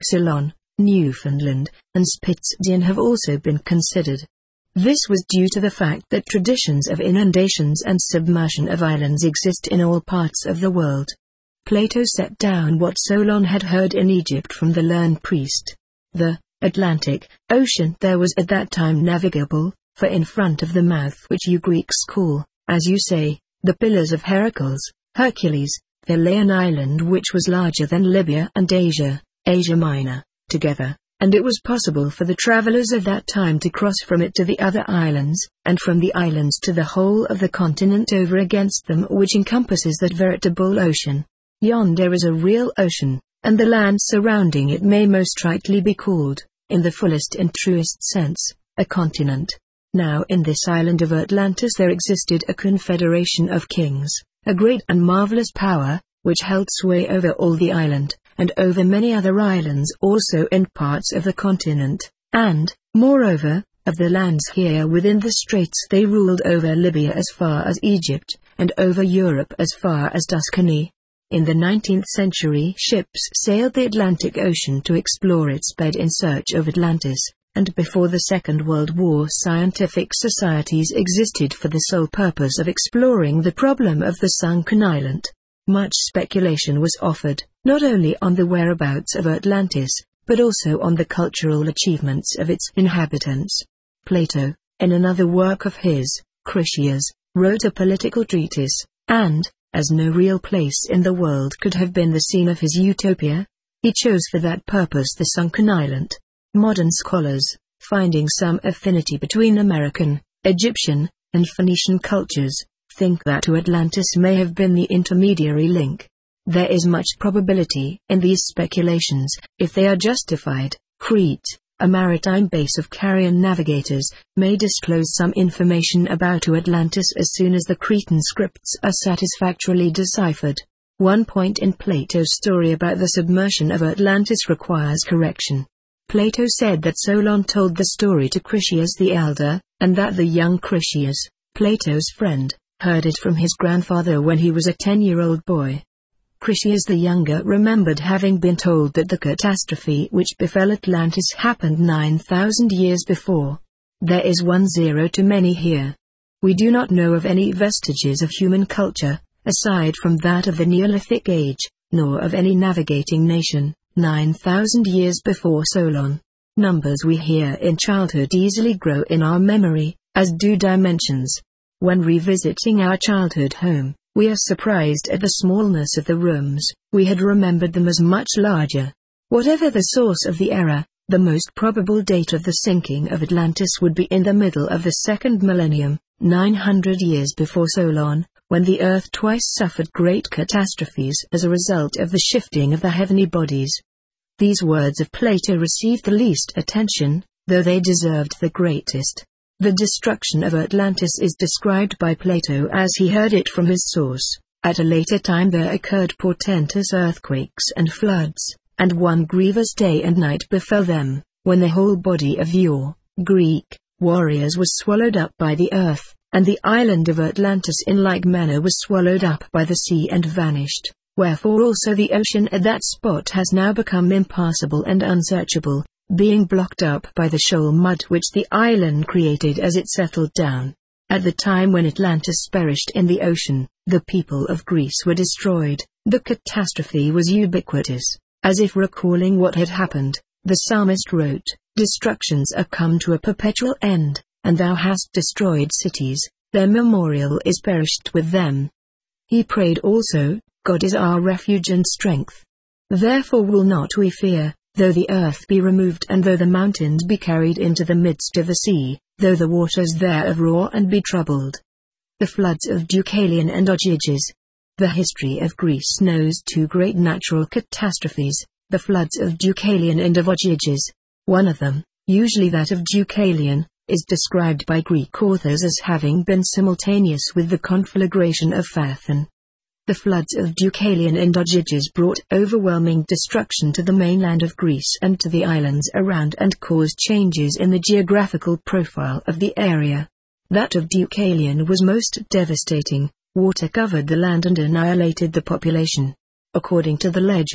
Ceylon, Newfoundland, and Spitsbergen have also been considered. This was due to the fact that traditions of inundations and submersion of islands exist in all parts of the world. Plato set down what Solon had heard in Egypt from the learned priest. The Atlantic Ocean there was at that time navigable, for in front of the mouth which you Greeks call, as you say, the Pillars of Hercules, there lay an island which was larger than Libya and Asia Minor, together, and it was possible for the travelers of that time to cross from it to the other islands, and from the islands to the whole of the continent over against them, which encompasses that veritable ocean. Yonder is a real ocean, and the land surrounding it may most rightly be called, in the fullest and truest sense, a continent. Now in this island of Atlantis there existed a confederation of kings, a great and marvelous power, which held sway over all the island, and over many other islands also in parts of the continent, and, moreover, of the lands here within the straits they ruled over Libya as far as Egypt, and over Europe as far as Tuscany. In the 19th century ships sailed the Atlantic Ocean to explore its bed in search of Atlantis, and before the Second World War scientific societies existed for the sole purpose of exploring the problem of the sunken island. Much speculation was offered, not only on the whereabouts of Atlantis, but also on the cultural achievements of its inhabitants. Plato, in another work of his, Critias, wrote a political treatise, and, as no real place in the world could have been the scene of his utopia, he chose for that purpose the sunken island. Modern scholars, finding some affinity between American, Egyptian, and Phoenician cultures, think that to Atlantis may have been the intermediary link. There is much probability in these speculations, if they are justified. Crete, a maritime base of carrion navigators, may disclose some information about Atlantis as soon as the Cretan scripts are satisfactorily deciphered. One point in Plato's story about the submersion of Atlantis requires correction. Plato said that Solon told the story to Critias the elder, and that the young Critias, Plato's friend, heard it from his grandfather when he was a 10-year-old boy. Critias the younger remembered having been told that the catastrophe which befell Atlantis happened 9,000 years before. There is 1-0 to many here. We do not know of any vestiges of human culture, aside from that of the Neolithic age, nor of any navigating nation, 9,000 years before Solon. Numbers we hear in childhood easily grow in our memory, as do dimensions. When revisiting our childhood home, we are surprised at the smallness of the rooms. We had remembered them as much larger. Whatever the source of the error, the most probable date of the sinking of Atlantis would be in the middle of the second millennium, 900 years before Solon, when the earth twice suffered great catastrophes as a result of the shifting of the heavenly bodies. These words of Plato received the least attention, though they deserved the greatest. The destruction of Atlantis is described by Plato as he heard it from his source. At a later time there occurred portentous earthquakes and floods, and one grievous day and night befell them, when the whole body of your Greek warriors was swallowed up by the earth, and the island of Atlantis in like manner was swallowed up by the sea and vanished. Wherefore also the ocean at that spot has now become impassable and unsearchable, being blocked up by the shoal mud which the island created as it settled down. At the time when Atlantis perished in the ocean, the people of Greece were destroyed. The catastrophe was ubiquitous. As if recalling what had happened, the psalmist wrote, "Destructions are come to a perpetual end, and thou hast destroyed cities, their memorial is perished with them." He prayed also, "God is our refuge and strength. Therefore will not we fear, though the earth be removed and though the mountains be carried into the midst of the sea, though the waters thereof roar and be troubled." The floods of Deucalion and Ogyges. The history of Greece knows two great natural catastrophes, the floods of Deucalion and of Ogyges. One of them, usually that of Deucalion, is described by Greek authors as having been simultaneous with the conflagration of Phaethon. The floods of Deucalion and Ogyges brought overwhelming destruction to the mainland of Greece and to the islands around and caused changes in the geographical profile of the area. That of Deucalion was most devastating. Water covered the land and annihilated the population. According to the legend,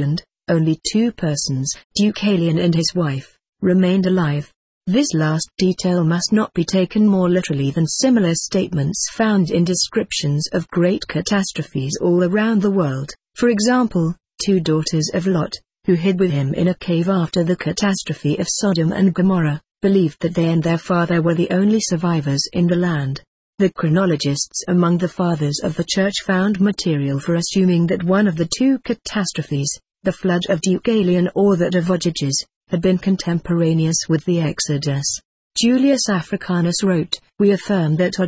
only two persons, Deucalion and his wife, remained alive. This last detail must not be taken more literally than similar statements found in descriptions of great catastrophes all around the world. For example, two daughters of Lot, who hid with him in a cave after the catastrophe of Sodom and Gomorrah, believed that they and their father were the only survivors in the land. The chronologists among the fathers of the Church found material for assuming that one of the two catastrophes, the flood of Deucalion or that of Ogyges, had been contemporaneous with the Exodus. Julius Africanus wrote, "We affirm that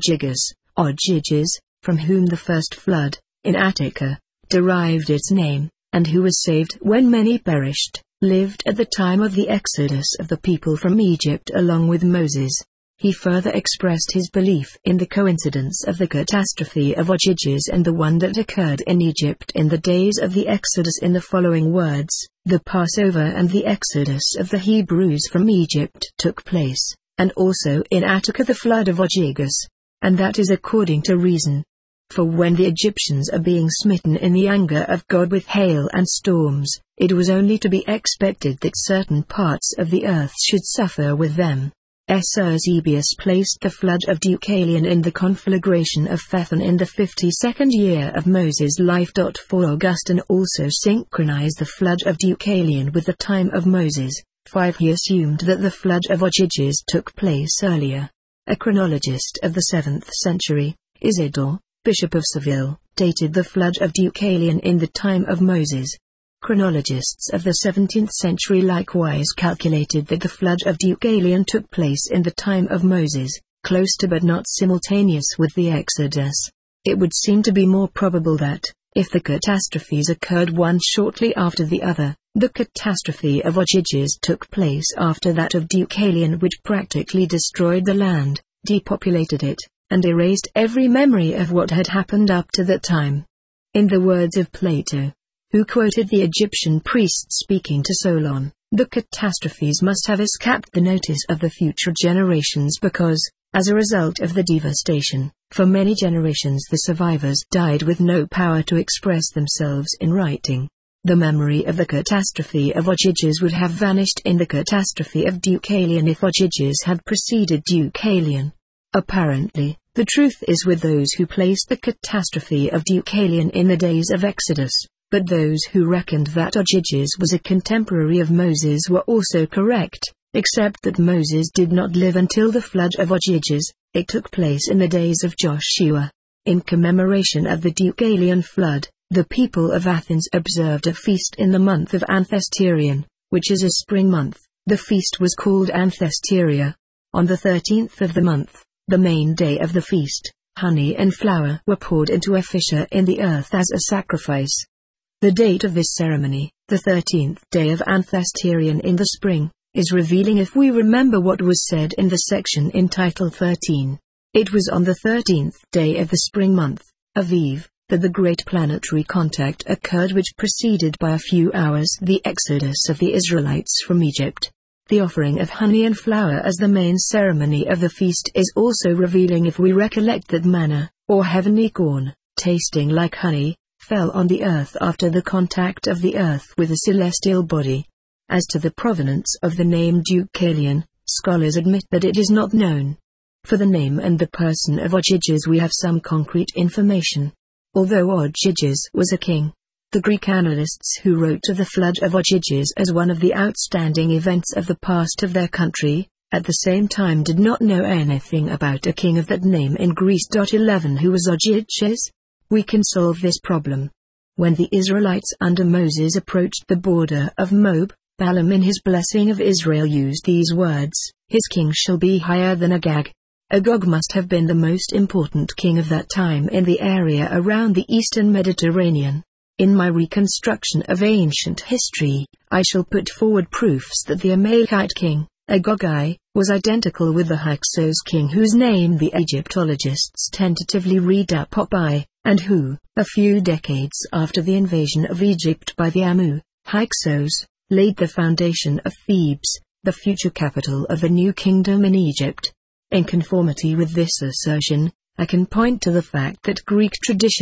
Ogyges, from whom the first flood, in Attica, derived its name, and who was saved when many perished, lived at the time of the exodus of the people from Egypt along with Moses." He further expressed his belief in the coincidence of the catastrophe of Ogyges and the one that occurred in Egypt in the days of the Exodus in the following words: "The Passover and the Exodus of the Hebrews from Egypt took place, and also in Attica the flood of Ogyges. And that is according to reason. For when the Egyptians are being smitten in the anger of God with hail and storms, it was only to be expected that certain parts of the earth should suffer with them." Eusebius placed the flood of Deucalion in the conflagration of Phaethon in the 52nd year of Moses' life. For Augustine also synchronized the flood of Deucalion with the time of Moses. 5. He assumed that the flood of Ogyges took place earlier. A chronologist of the 7th century, Isidore, Bishop of Seville, dated the flood of Deucalion in the time of Moses. Chronologists of the 17th century likewise calculated that the flood of Deucalion took place in the time of Moses, close to but not simultaneous with the Exodus. It would seem to be more probable that, if the catastrophes occurred one shortly after the other, the catastrophe of Ogyges took place after that of Deucalion, which practically destroyed the land, depopulated it, and erased every memory of what had happened up to that time. In the words of Plato, who quoted the Egyptian priest speaking to Solon, the catastrophes must have escaped the notice of the future generations because, as a result of the devastation, for many generations the survivors died with no power to express themselves in writing. The memory of the catastrophe of Ogyges would have vanished in the catastrophe of Deucalion if Ogyges had preceded Deucalion. Apparently, the truth is with those who placed the catastrophe of Deucalion in the days of Exodus. But those who reckoned that Ogyges was a contemporary of Moses were also correct, except that Moses did not live until the flood of Ogyges. It took place in the days of Joshua. In commemoration of the Deucalion flood, the people of Athens observed a feast in the month of Anthesterion, which is a spring month. The feast was called Anthesteria. On the 13th of the month, the main day of the feast, honey and flour were poured into a fissure in the earth as a sacrifice. The date of this ceremony, the 13th day of Anthesterion in the spring, is revealing if we remember what was said in the section entitled 13. It was on the 13th day of the spring month, Aviv, that the great planetary contact occurred which preceded by a few hours the exodus of the Israelites from Egypt. The offering of honey and flour as the main ceremony of the feast is also revealing if we recollect that manna, or heavenly corn, tasting like honey, fell on the earth after the contact of the earth with a celestial body. As to the provenance of the name Deucalion, scholars admit that it is not known. For the name and the person of Ogyges we have some concrete information. Although Ogyges was a king, the Greek annalists who wrote of the flood of Ogyges as one of the outstanding events of the past of their country, at the same time did not know anything about a king of that name in Greece. 11 Who was Ogyges? We can solve this problem. When the Israelites under Moses approached the border of Moab, Balaam in his blessing of Israel used these words, "His king shall be higher than Agag." Agag must have been the most important king of that time in the area around the eastern Mediterranean. In my reconstruction of ancient history, I shall put forward proofs that the Amalekite king, Agag, was identical with the Hyksos king whose name the Egyptologists tentatively read Apopi, and who, a few decades after the invasion of Egypt by the Amu, Hyksos, laid the foundation of Thebes, the future capital of the new kingdom in Egypt. In conformity with this assertion, I can point to the fact that Greek tradition,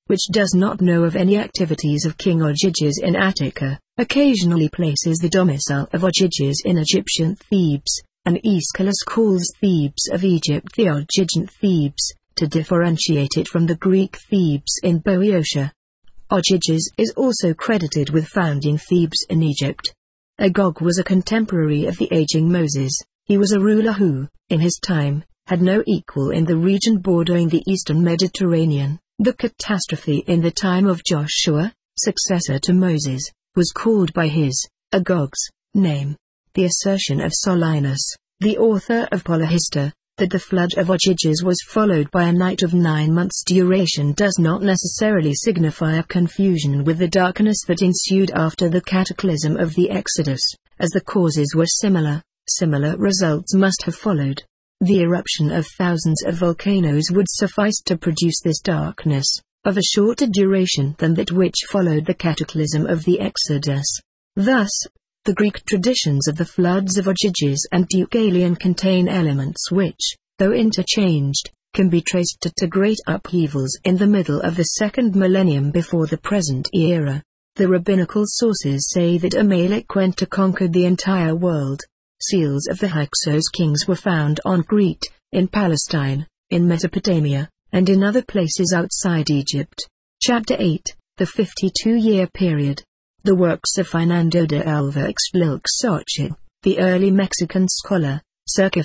which does not know of any activities of King Ogyges in Attica, occasionally places the domicile of Ogyges in Egyptian Thebes, and Aeschylus calls Thebes of Egypt the Ogygian Thebes, to differentiate it from the Greek Thebes in Boeotia. Ogyges is also credited with founding Thebes in Egypt. Agog was a contemporary of the aging Moses. He was a ruler who, in his time, had no equal in the region bordering the eastern Mediterranean. The catastrophe in the time of Joshua, successor to Moses, was called by his, Agog's, name. The assertion of Solinus, the author of Polyhistor, that the flood of Ogyges was followed by a night of 9 months' duration does not necessarily signify a confusion with the darkness that ensued after the cataclysm of the Exodus, as the causes were similar. Similar results must have followed. The eruption of thousands of volcanoes would suffice to produce this darkness, of a shorter duration than that which followed the cataclysm of the Exodus. Thus, the Greek traditions of the floods of Ogyges and Deucalion contain elements which, though interchanged, can be traced to great upheavals in the middle of the second millennium before the present era. The rabbinical sources say that Amalek went to conquer the entire world. Seals of the Hyksos kings were found on Crete, in Palestine, in Mesopotamia, and in other places outside Egypt. Chapter 8, the 52-year period. The works of Fernando de Alva Ixtli Xochitl, the early Mexican scholar, circa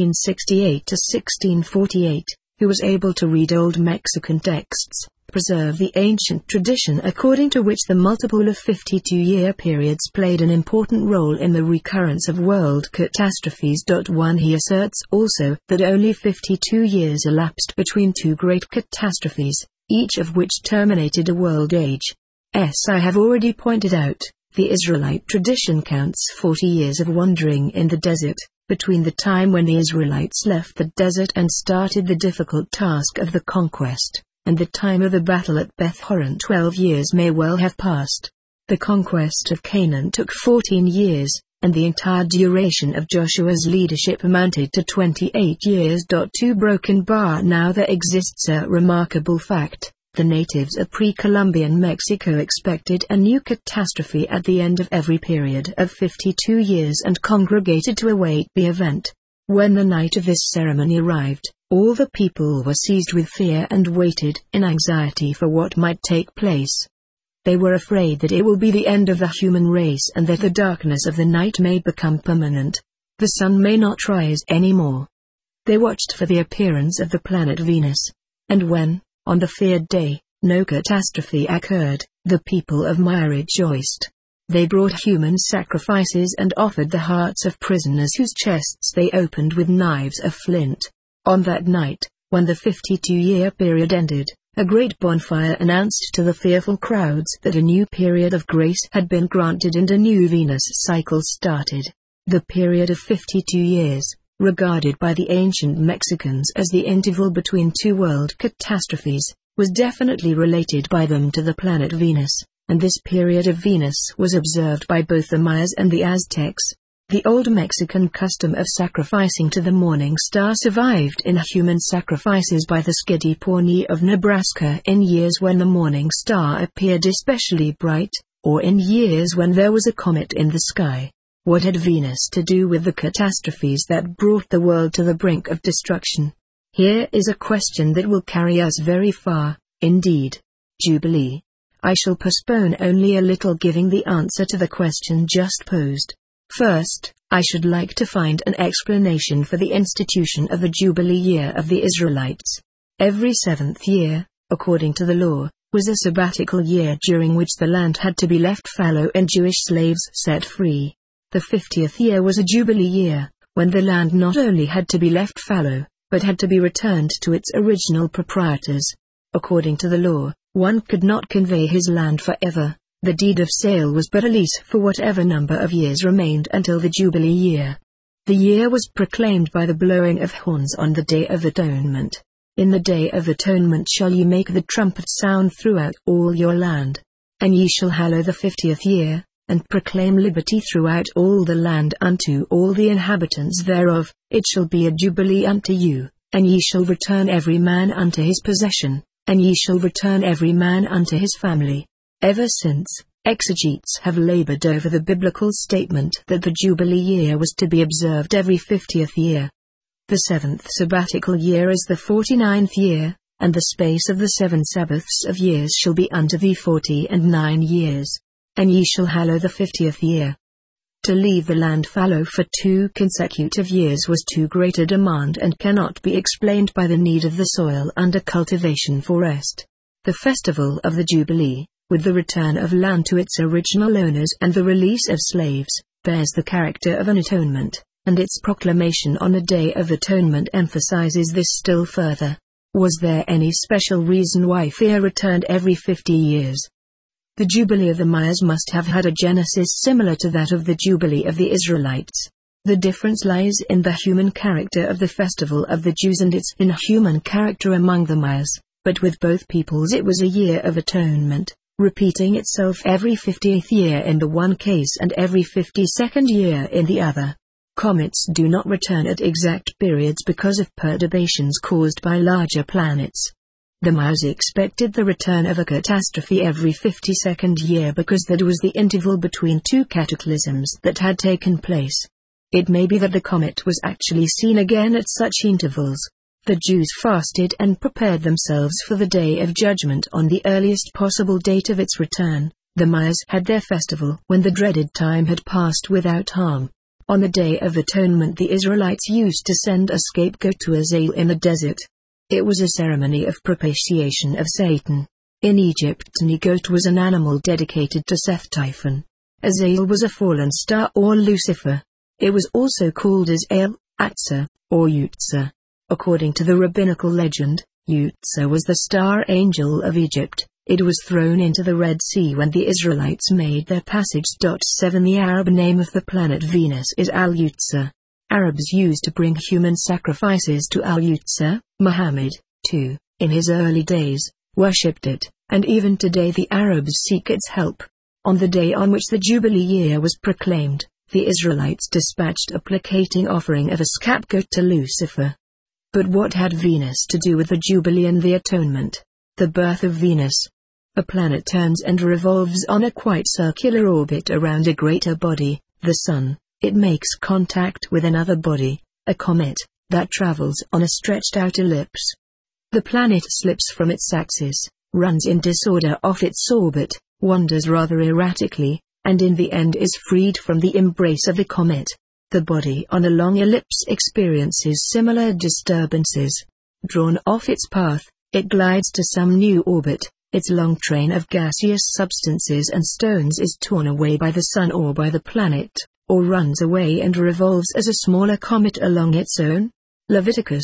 1568 to 1648, who was able to read old Mexican texts, preserve the ancient tradition according to which the multiple of 52-year periods played an important role in the recurrence of world catastrophes. 1 He asserts also that only 52 years elapsed between two great catastrophes, each of which terminated a world age. As I have already pointed out, the Israelite tradition counts 40 years of wandering in the desert, between the time when the Israelites left the desert and started the difficult task of the conquest, and the time of the battle at Beth Horon. 12 years may well have passed. The conquest of Canaan took 14 years, and the entire duration of Joshua's leadership amounted to 28 years. 2 Broken bar. Now there exists a remarkable fact. The natives of pre-Columbian Mexico expected a new catastrophe at the end of every period of 52 years and congregated to await the event. When the night of this ceremony arrived, all the people were seized with fear and waited in anxiety for what might take place. They were afraid that it will be the end of the human race and that the darkness of the night may become permanent. The sun may not rise any more. They watched for the appearance of the planet Venus. And when, on the feared day, no catastrophe occurred, the people of Maya rejoiced. They brought human sacrifices and offered the hearts of prisoners whose chests they opened with knives of flint. On that night, when the 52-year period ended, a great bonfire announced to the fearful crowds that a new period of grace had been granted and a new Venus cycle started. The period of 52 years, regarded by the ancient Mexicans as the interval between two world catastrophes, was definitely related by them to the planet Venus, and this period of Venus was observed by both the Mayas and the Aztecs. The old Mexican custom of sacrificing to the morning star survived in human sacrifices by the Skiddy Pawnee of Nebraska in years when the morning star appeared especially bright, or in years when there was a comet in the sky. What had Venus to do with the catastrophes that brought the world to the brink of destruction? Here is a question that will carry us very far, indeed. Jubilee. I shall postpone only a little giving the answer to the question just posed. First, I should like to find an explanation for the institution of the Jubilee year of the Israelites. Every 7th year, according to the law, was a sabbatical year during which the land had to be left fallow and Jewish slaves set free. The 50th year was a Jubilee year, when the land not only had to be left fallow, but had to be returned to its original proprietors. According to the law, one could not convey his land forever. The deed of sale was but a lease for whatever number of years remained until the Jubilee year. The year was proclaimed by the blowing of horns on the Day of Atonement. In the Day of Atonement shall ye make the trumpet sound throughout all your land. And ye shall hallow the 50th year, and proclaim liberty throughout all the land unto all the inhabitants thereof. It shall be a jubilee unto you, and ye shall return every man unto his possession, and ye shall return every man unto his family. Ever since, exegetes have labored over the biblical statement that the Jubilee year was to be observed every 50th year. The 7th sabbatical year is the 49th year, and the space of the 7 Sabbaths of years shall be unto thee 49 years. And ye shall hallow the 50th year. To leave the land fallow for 2 consecutive years was too great a demand and cannot be explained by the need of the soil under cultivation for rest. The festival of the Jubilee, with the return of land to its original owners and the release of slaves, bears the character of an atonement, and its proclamation on a Day of Atonement emphasizes this still further. Was there any special reason why fear returned every 50 years? The Jubilee of the Mayas must have had a genesis similar to that of the Jubilee of the Israelites. The difference lies in the human character of the festival of the Jews and its inhuman character among the Mayas, but with both peoples it was a year of atonement, repeating itself every 50th year in the one case and every 52nd year in the other. Comets do not return at exact periods because of perturbations caused by larger planets. The Mayas expected the return of a catastrophe every 52nd year because that was the interval between 2 cataclysms that had taken place. It may be that the comet was actually seen again at such intervals. The Jews fasted and prepared themselves for the Day of Judgment on the earliest possible date of its return. The Mayas had their festival when the dreaded time had passed without harm. On the Day of Atonement the Israelites used to send a scapegoat to Azazel in the desert. It was a ceremony of propitiation of Satan. In Egypt an goat was an animal dedicated to Seth Typhon. Azazel was a fallen star or Lucifer. It was also called Azrael, Atza, or Utza. According to the rabbinical legend, Utza was the star angel of Egypt. It was thrown into the Red Sea when the Israelites made their passage. 7 The Arab name of the planet Venus is Al-Utza. Arabs used to bring human sacrifices to Al-Utza. Muhammad, too, in his early days, worshipped it, and even today the Arabs seek its help. On the day on which the Jubilee year was proclaimed, the Israelites dispatched a placating offering of a scapegoat to Lucifer. But what had Venus to do with the Jubilee and the Atonement? The birth of Venus. A planet turns and revolves on a quite circular orbit around a greater body, the Sun. It makes contact with another body, a comet, that travels on a stretched-out ellipse. The planet slips from its axis, runs in disorder off its orbit, wanders rather erratically, and in the end is freed from the embrace of the comet. The body on a long ellipse experiences similar disturbances. Drawn off its path, it glides to some new orbit. Its long train of gaseous substances and stones is torn away by the Sun or by the planet, or runs away and revolves as a smaller comet along its own. Leviticus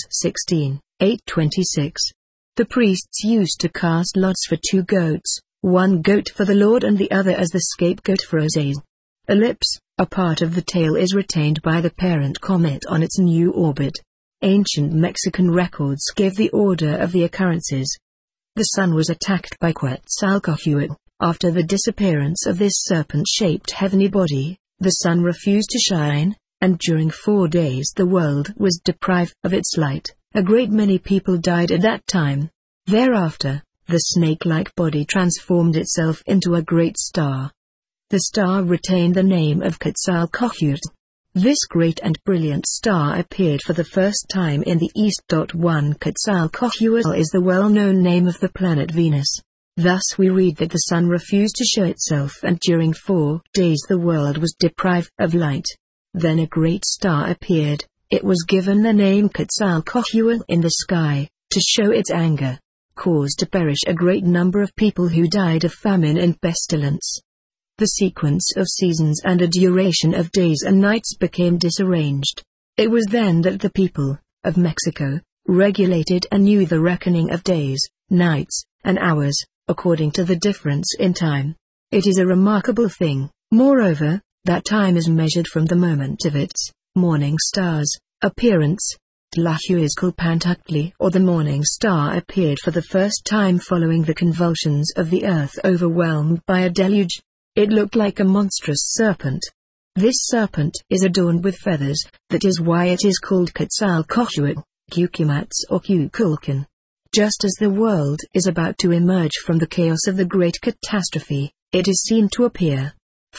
16:8-26. The priests used to cast lots for 2 goats, one goat for the Lord and the other as the scapegoat for Azazel. Ellipse, a part of the tail is retained by the parent comet on its new orbit. Ancient Mexican records give the order of the occurrences. The Sun was attacked by Quetzalcoatl. After the disappearance of this serpent-shaped heavenly body, the Sun refused to shine, and during 4 days the world was deprived of its light. A great many people died at that time. Thereafter, the snake-like body transformed itself into a great star. The star retained the name of Quetzalcoatl. This great and brilliant star appeared for the first time in the east. 1 Quetzalcoatl is the well-known name of the planet Venus. Thus we read that the Sun refused to show itself and during 4 days the world was deprived of light. Then a great star appeared. It was given the name Quetzalcoatl in the sky, to show its anger, caused to perish a great number of people who died of famine and pestilence. The sequence of seasons and a duration of days and nights became disarranged. It was then that the people of Mexico regulated anew the reckoning of days, nights, and hours, according to the difference in time. It is a remarkable thing, moreover, that time is measured from the moment of its morning star's appearance. Tlahuizcalpantoctli, or the morning star, appeared for the first time following the convulsions of the earth overwhelmed by a deluge. It looked like a monstrous serpent. This serpent is adorned with feathers, that is why it is called Quetzalcoatl, Cucumats or Cuculcan. Just as the world is about to emerge from the chaos of the great catastrophe, it is seen to appear.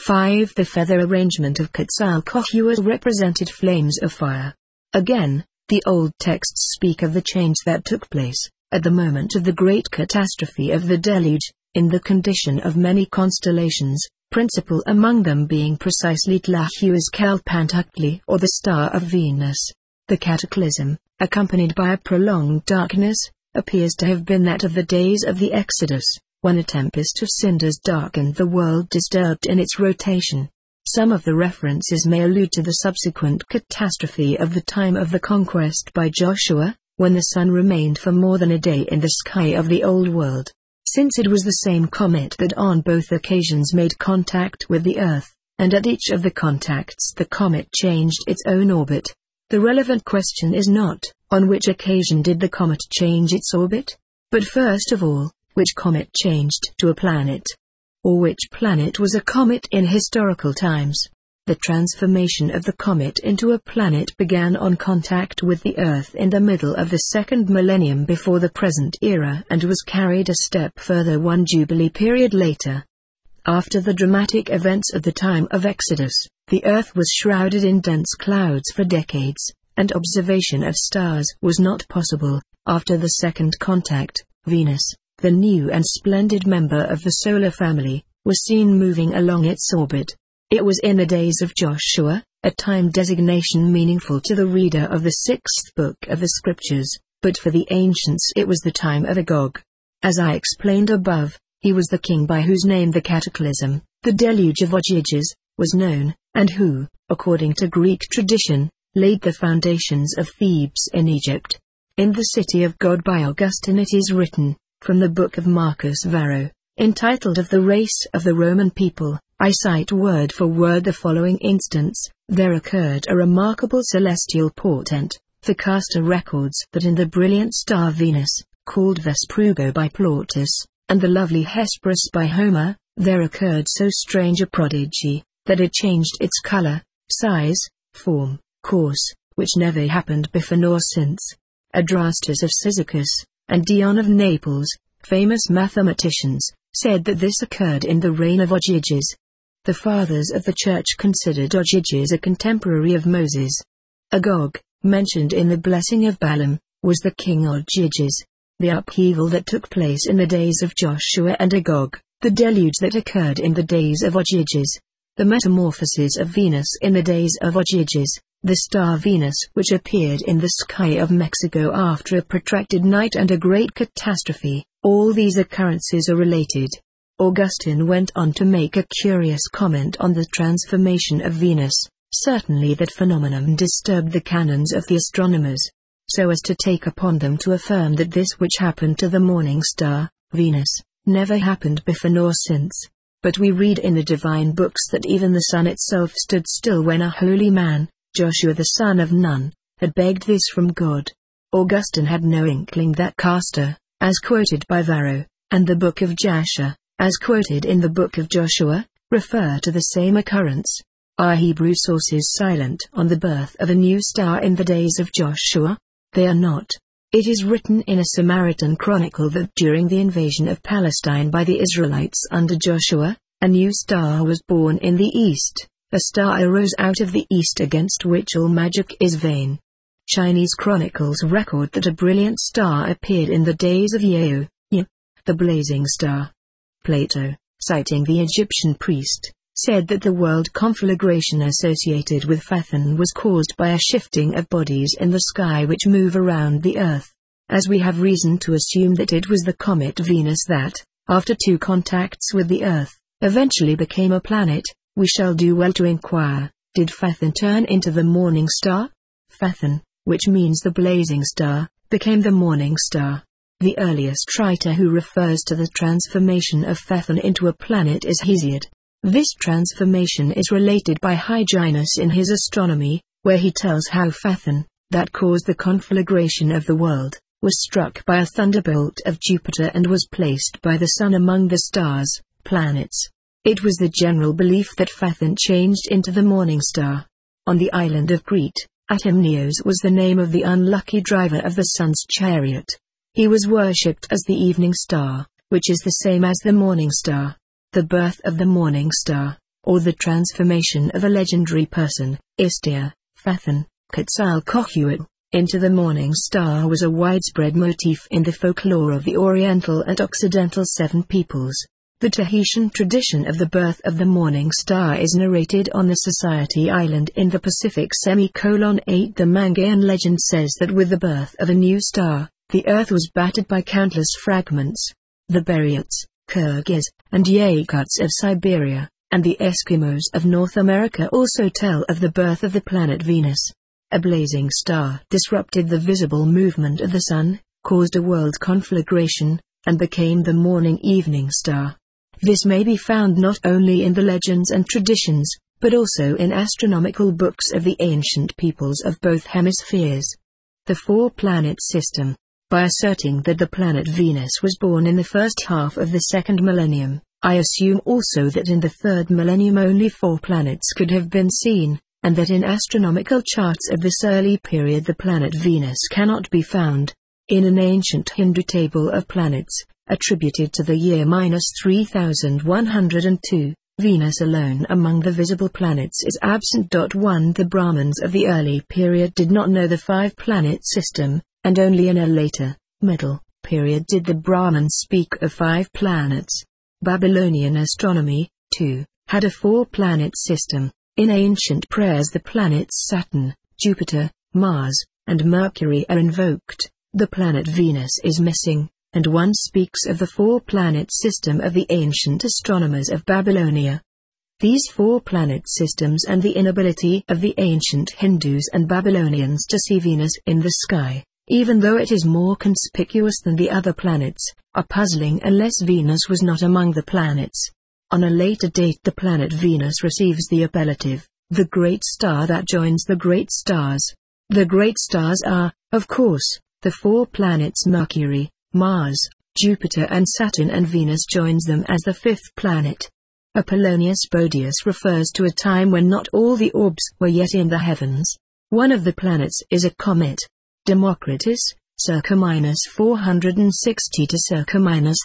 5. The feather arrangement of Quetzalcoatl represented flames of fire. Again, the old texts speak of the change that took place, at the moment of the great catastrophe of the deluge, in the condition of many constellations, principal among them being precisely Tlahuizcalpantoctli or the star of Venus. The cataclysm, accompanied by a prolonged darkness, appears to have been that of the days of the Exodus, when a tempest of cinders darkened the world disturbed in its rotation. Some of the references may allude to the subsequent catastrophe of the time of the conquest by Joshua, when the sun remained for more than a day in the sky of the Old World. Since it was the same comet that on both occasions made contact with the Earth, and at each of the contacts the comet changed its own orbit, the relevant question is not, on which occasion did the comet change its orbit? But first of all, which comet changed to a planet? Or which planet was a comet in historical times? The transformation of the comet into a planet began on contact with the Earth in the middle of the second millennium before the present era and was carried a step further one Jubilee period later. After the dramatic events of the time of Exodus, the Earth was shrouded in dense clouds for decades, and observation of stars was not possible. After the second contact, Venus, the new and splendid member of the solar family, was seen moving along its orbit. It was in the days of Joshua, a time designation meaningful to the reader of the sixth book of the Scriptures, but for the ancients it was the time of Agog. As I explained above, he was the king by whose name the cataclysm, the deluge of Ogyges, was known, and who, according to Greek tradition, laid the foundations of Thebes in Egypt. In the City of God by Augustine it is written, from the book of Marcus Varro, entitled Of the Race of the Roman People, I cite word for word the following instance: there occurred a remarkable celestial portent. The Castor records that in the brilliant star Venus, called Vesprugo by Plautus, and the lovely Hesperus by Homer, there occurred so strange a prodigy, that it changed its color, size, form, course, which never happened before nor since. Adrastus of Cyzicus, and Dion of Naples, famous mathematicians, said that this occurred in the reign of Ogyges. The fathers of the Church considered Ogyges a contemporary of Moses. Agog, mentioned in the blessing of Balaam, was the king Ogyges. The upheaval that took place in the days of Joshua and Agog, the deluge that occurred in the days of Ogyges, the metamorphosis of Venus in the days of Ogyges, the star Venus which appeared in the sky of Mexico after a protracted night and a great catastrophe, all these occurrences are related. Augustine went on to make a curious comment on the transformation of Venus. Certainly that phenomenon disturbed the canons of the astronomers, so as to take upon them to affirm that this which happened to the morning star, Venus, never happened before nor since. But we read in the divine books that even the sun itself stood still when a holy man, Joshua the son of Nun, had begged this from God. Augustine had no inkling that Castor, as quoted by Varro, and the book of Jasher, as quoted in the book of Joshua, refer to the same occurrence. Are Hebrew sources silent on the birth of a new star in the days of Joshua? They are not. It is written in a Samaritan chronicle that during the invasion of Palestine by the Israelites under Joshua, a new star was born in the east. A star arose out of the east against which all magic is vain. Chinese chronicles record that a brilliant star appeared in the days of Yeo, the blazing star. Plato, citing the Egyptian priest, said that the world conflagration associated with Phaethon was caused by a shifting of bodies in the sky which move around the Earth. As we have reason to assume that it was the comet Venus that, after two contacts with the Earth, eventually became a planet, we shall do well to inquire, did Phaethon turn into the morning star? Phaethon, which means the blazing star, became the morning star. The earliest writer who refers to the transformation of Phaethon into a planet is Hesiod. This transformation is related by Hyginus in his Astronomy, where he tells how Phaethon, that caused the conflagration of the world, was struck by a thunderbolt of Jupiter and was placed by the sun among the stars, planets. It was the general belief that Phaethon changed into the morning star. On the island of Crete, Atemneos was the name of the unlucky driver of the sun's chariot. He was worshipped as the evening star, which is the same as the morning star. The birth of the morning star, or the transformation of a legendary person, Istia, Phaethon, Quetzalcoatl, into the morning star was a widespread motif in the folklore of the Oriental and Occidental Seven Peoples. The Tahitian tradition of the birth of the morning star is narrated on the Society Island in the Pacific. 8 The Mangaean legend says that with the birth of a new star, the earth was battered by countless fragments. The Buryats, Kyrgyz, and Yakuts of Siberia, and the Eskimos of North America also tell of the birth of the planet Venus. A blazing star disrupted the visible movement of the sun, caused a world conflagration, and became the morning-evening star. This may be found not only in the legends and traditions, but also in astronomical books of the ancient peoples of both hemispheres. The four-planet system. By asserting that the planet Venus was born in the first half of the second millennium, I assume also that in the third millennium only 4 planets could have been seen, and that in astronomical charts of this early period the planet Venus cannot be found. In an ancient Hindu table of planets, attributed to the year -3102, Venus alone among the visible planets is absent. 1 The Brahmins of the early period did not know the 5-planet system, and only in a later, middle, period did the Brahmins speak of 5 planets. Babylonian astronomy, too, had a 4-planet system. In ancient prayers the planets Saturn, Jupiter, Mars, and Mercury are invoked. The planet Venus is missing, and one speaks of the 4-planet system of the ancient astronomers of Babylonia. These 4-planet systems and the inability of the ancient Hindus and Babylonians to see Venus in the sky, even though it is more conspicuous than the other planets, are puzzling unless Venus was not among the planets. On a later date the planet Venus receives the appellative, the great star that joins the great stars. The great stars are, of course, the 4 planets Mercury, Mars, Jupiter and Saturn, and Venus joins them as the 5th planet. Apollonius Bodius refers to a time when not all the orbs were yet in the heavens. One of the planets is a comet. Democritus, circa -460 to circa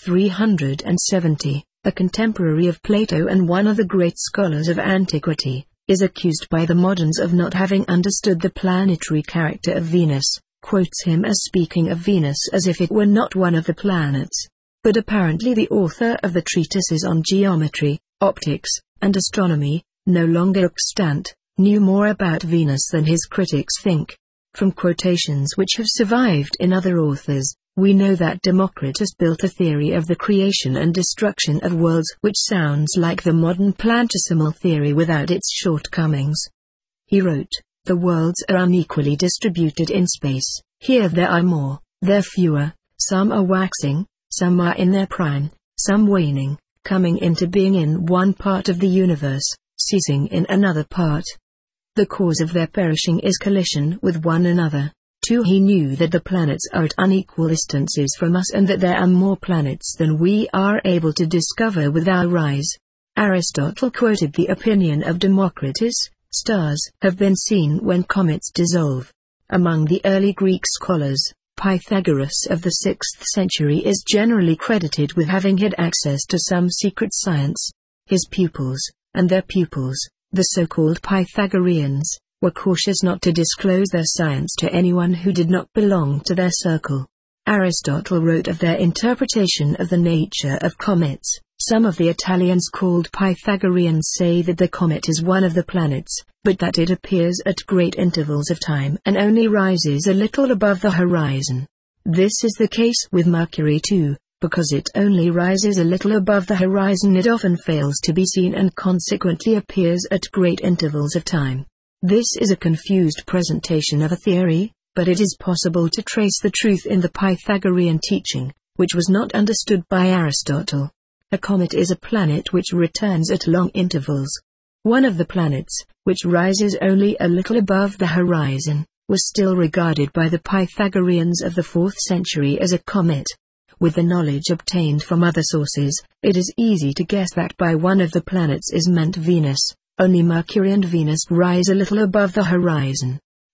-370, a contemporary of Plato and one of the great scholars of antiquity, is accused by the moderns of not having understood the planetary character of Venus, quotes him as speaking of Venus as if it were not one of the planets. But apparently the author of the treatises on geometry, optics, and astronomy, no longer extant, knew more about Venus than his critics think. From quotations which have survived in other authors, we know that Democritus built a theory of the creation and destruction of worlds which sounds like the modern planetesimal theory without its shortcomings. He wrote, "The worlds are unequally distributed in space, here there are more, there fewer, some are waxing, some are in their prime, some waning, coming into being in one part of the universe, ceasing in another part. The cause of their perishing is collision with one another." 2 He knew that the planets are at unequal distances from us and that there are more planets than we are able to discover with our eyes. Aristotle quoted the opinion of Democritus, "Stars have been seen when comets dissolve." Among the early Greek scholars, Pythagoras of the 6th century is generally credited with having had access to some secret science. His pupils, and their pupils, the so-called Pythagoreans, were cautious not to disclose their science to anyone who did not belong to their circle. Aristotle wrote of their interpretation of the nature of comets. Some of the Italians called Pythagoreans say that the comet is one of the planets, but that it appears at great intervals of time and only rises a little above the horizon. This is the case with Mercury too. Because it only rises a little above the horizon, it often fails to be seen and consequently appears at great intervals of time. This is a confused presentation of a theory, but it is possible to trace the truth in the Pythagorean teaching, which was not understood by Aristotle. A comet is a planet which returns at long intervals. One of the planets, which rises only a little above the horizon, was still regarded by the Pythagoreans of the 4th century as a comet. With the knowledge obtained from other sources, it is easy to guess that by one of the planets is meant Venus. Only Mercury and Venus rise a little above the horizon.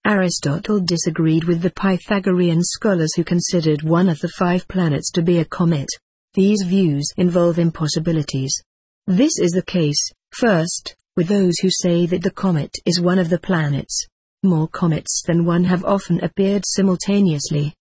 Aristotle disagreed with the Pythagorean scholars who considered one of the 5 planets to be a comet. These views involve impossibilities. This is the case, first, with those who say that the comet is one of the planets. More comets than one have often appeared simultaneously.